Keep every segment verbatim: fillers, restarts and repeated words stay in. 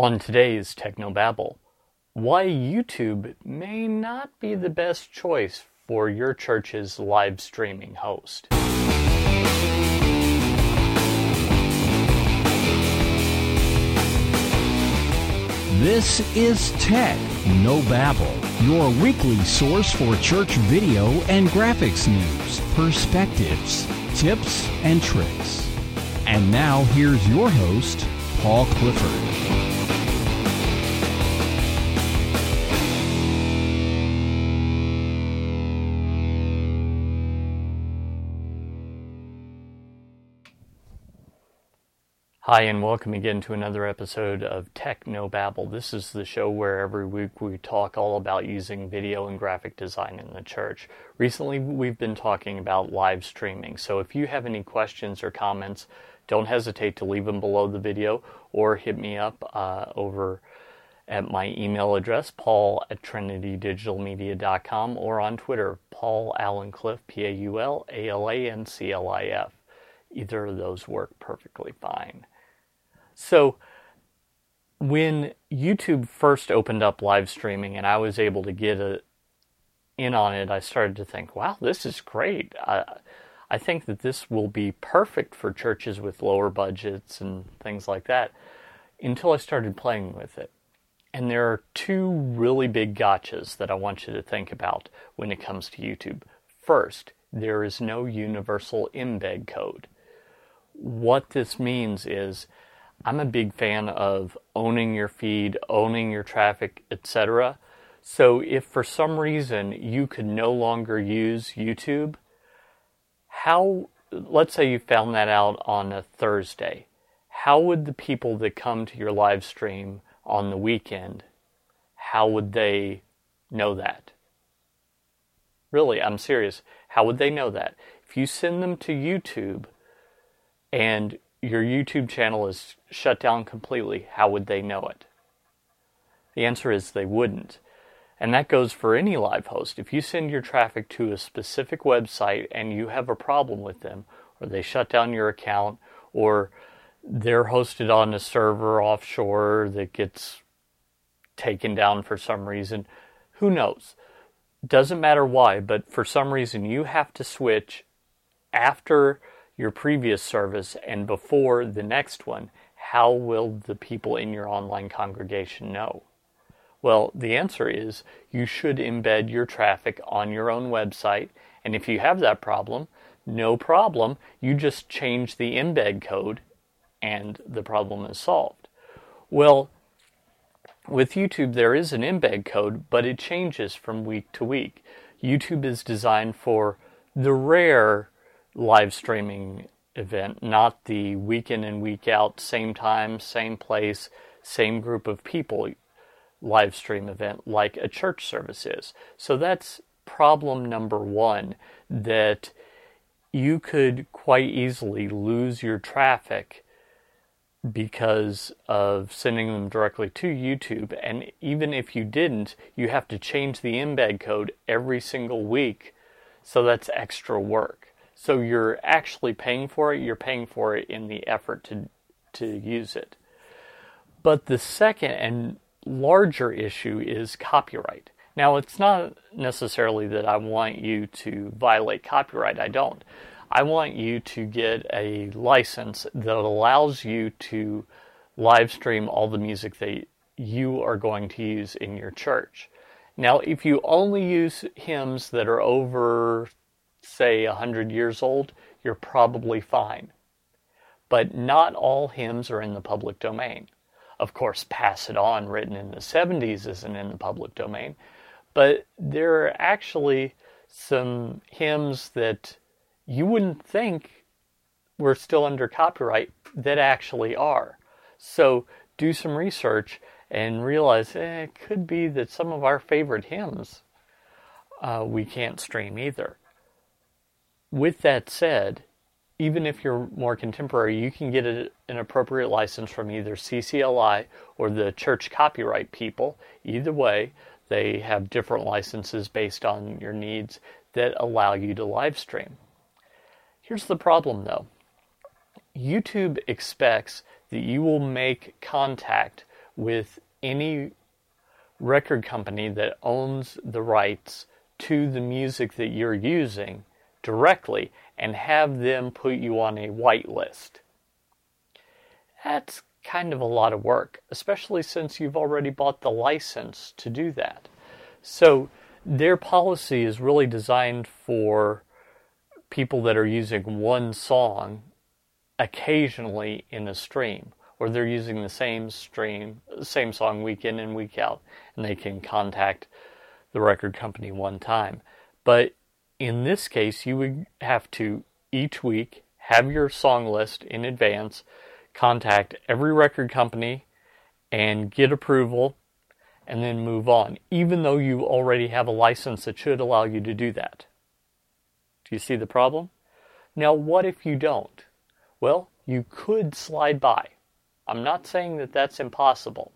On today's Technobabble, why YouTube may not be the best choice for your church's live streaming host. This is Tech No Babble, your weekly source for church video and graphics news, perspectives, tips, and tricks. And now here's your host, Paul Clifford. Hi, and welcome again to another episode of Tech No Babble. This is the show where every week we talk all about using video and graphic design in the church. Recently, we've been talking about live streaming, so if you have any questions or comments, don't hesitate to leave them below the video or hit me up uh, over at my email address, paul at trinity digital media dot com, or on Twitter, Paul Allen Cliff, P A U L A L A N C L I F. Either of those work perfectly fine. So, when YouTube first opened up live streaming and I was able to get a, in on it, I started to think, wow, this is great. I, I think that this will be perfect for churches with lower budgets and things like that, until I started playing with it. And there are two really big gotchas that I want you to think about when it comes to YouTube. First, there is no universal embed code. What this means is, I'm a big fan of owning your feed, owning your traffic, et cetera. So if for some reason you could no longer use YouTube, how, let's say you found that out on a Thursday, how would the people that come to your live stream on the weekend, how would they know that? Really, I'm serious. How would they know that? If you send them to YouTube and your YouTube channel is shut down completely, how would they know it? The answer is they wouldn't. And that goes for any live host. If you send your traffic to a specific website and you have a problem with them, or they shut down your account, or they're hosted on a server offshore that gets taken down for some reason, who knows? Doesn't matter why, but for some reason you have to switch after your previous service and before the next one, how will the people in your online congregation know? Well, the answer is you should embed your traffic on your own website, and if you have that problem, no problem, you just change the embed code and the problem is solved. Well, with YouTube there is an embed code, but it changes from week to week. YouTube is designed for the rare live streaming event, not the week in and week out, same time, same place, same group of people live stream event like a church service is. So that's problem number one, that you could quite easily lose your traffic because of sending them directly to YouTube. And even if you didn't, you have to change the embed code every single week. So that's extra work. So you're actually paying for it, you're paying for it in the effort to to use it. But the second and larger issue is copyright. Now, it's not necessarily that I want you to violate copyright, I don't. I want you to get a license that allows you to live stream all the music that you are going to use in your church. Now, if you only use hymns that are over, say, one hundred years old, you're probably fine. But not all hymns are in the public domain. Of course, Pass It On, written in the seventies, isn't in the public domain. But there are actually some hymns that you wouldn't think were still under copyright that actually are. So do some research and realize eh, it could be that some of our favorite hymns uh, we can't stream either. With that said, even if you're more contemporary, you can get a, an appropriate license from either C C L I or the church copyright people. Either way, they have different licenses based on your needs that allow you to live stream. Here's the problem, though. YouTube expects that you will make contact with any record company that owns the rights to the music that you're using directly and have them put you on a whitelist. That's kind of a lot of work, especially since you've already bought the license to do that. So their policy is really designed for people that are using one song occasionally in a stream, or they're using the same stream, same song week in and week out, and they can contact the record company one time. But in this case, you would have to each week have your song list in advance, contact every record company and get approval, and then move on, even though you already have a license that should allow you to do that. Do you see the problem? Now, what if you don't? Well, you could slide by. I'm not saying that that's impossible.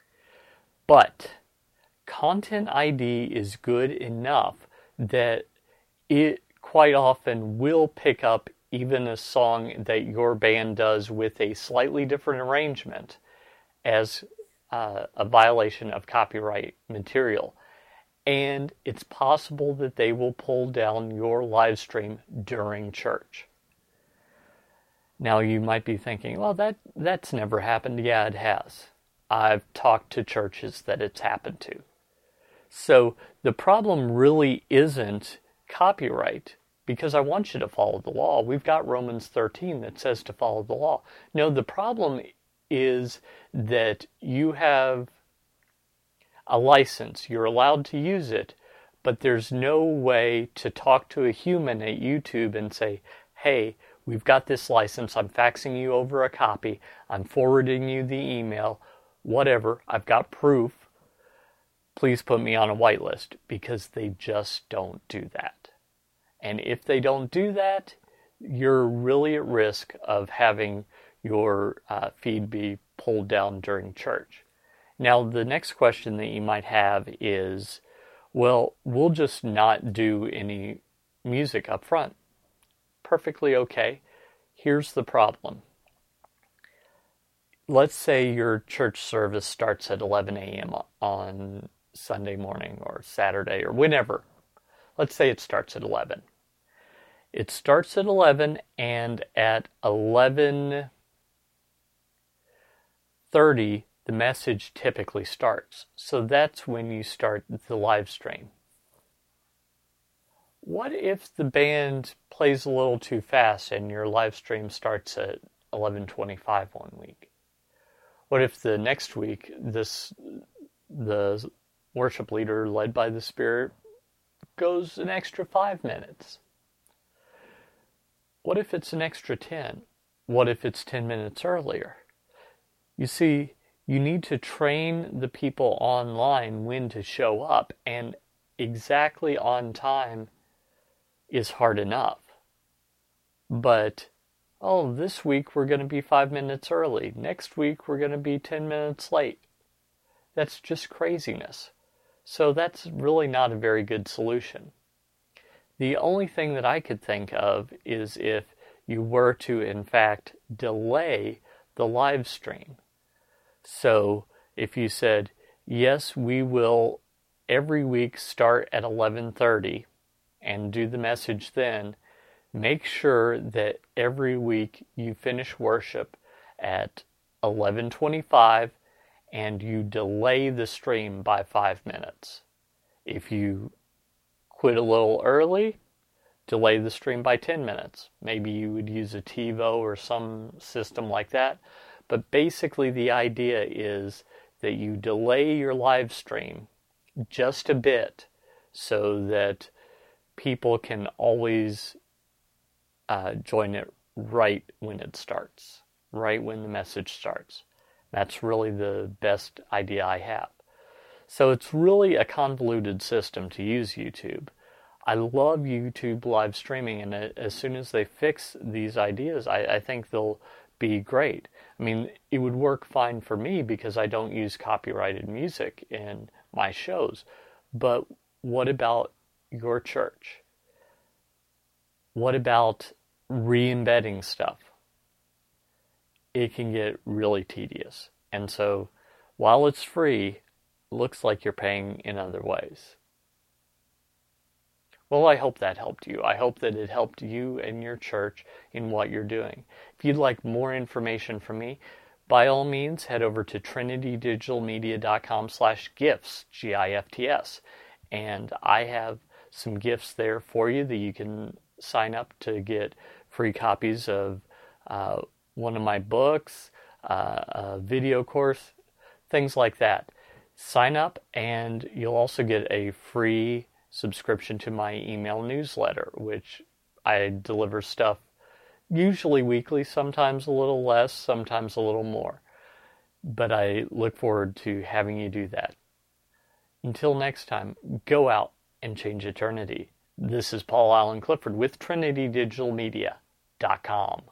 But Content I D is good enough that it quite often will pick up even a song that your band does with a slightly different arrangement as uh, a violation of copyright material. And it's possible that they will pull down your live stream during church. Now you might be thinking, well, that that's never happened. Yeah, it has. I've talked to churches that it's happened to. So the problem really isn't copyright, because I want you to follow the law. We've got Romans thirteen that says to follow the law. No, the problem is that you have a license. You're allowed to use it, but there's no way to talk to a human at YouTube and say, hey, we've got this license. I'm faxing you over a copy. I'm forwarding you the email. Whatever. I've got proof. Please put me on a whitelist, because they just don't do that. And if they don't do that, you're really at risk of having your uh, feed be pulled down during church. Now, the next question that you might have is, well, we'll just not do any music up front. Perfectly okay. Here's the problem. Let's say your church service starts at eleven a.m. on Sunday morning or Saturday or whenever. Let's say it starts at eleven. It starts at eleven, and at eleven thirty, the message typically starts. So that's when you start the live stream. What if the band plays a little too fast and your live stream starts at eleven twenty-five one week? What if the next week this the worship leader led by the Spirit goes an extra five minutes? What if it's an extra ten? What if it's ten minutes earlier? You see, you need to train the people online when to show up, and exactly on time is hard enough. But, oh, this week we're going to be five minutes early. Next week we're going to be ten minutes late. That's just craziness. So that's really not a very good solution. The only thing that I could think of is if you were to, in fact, delay the live stream. So if you said, yes, we will every week start at eleven thirty and do the message then, make sure that every week you finish worship at eleven twenty-five and you delay the stream by five minutes. If you quit a little early, delay the stream by ten minutes. Maybe you would use a TiVo or some system like that. But basically the idea is that you delay your live stream just a bit so that people can always uh, join it right when it starts, right when the message starts. That's really the best idea I have. So it's really a convoluted system to use YouTube. I love YouTube live streaming, and as soon as they fix these ideas, I, I think they'll be great. I mean, it would work fine for me because I don't use copyrighted music in my shows. But what about your church? What about re-embedding stuff? It can get really tedious. And so while it's free, looks like you're paying in other ways. Well, I hope that helped you. I hope that it helped you and your church in what you're doing. If you'd like more information from me, by all means, head over to trinitydigitalmedia.com slash gifts, G I F T S. And I have some gifts there for you that you can sign up to get free copies of uh, one of my books, uh, a video course, things like that. Sign up and you'll also get a free subscription to my email newsletter, which I deliver stuff usually weekly, sometimes a little less, sometimes a little more. But I look forward to having you do that. Until next time, go out and change eternity. This is Paul Allen Clifford with Trinity Digital Media dot com.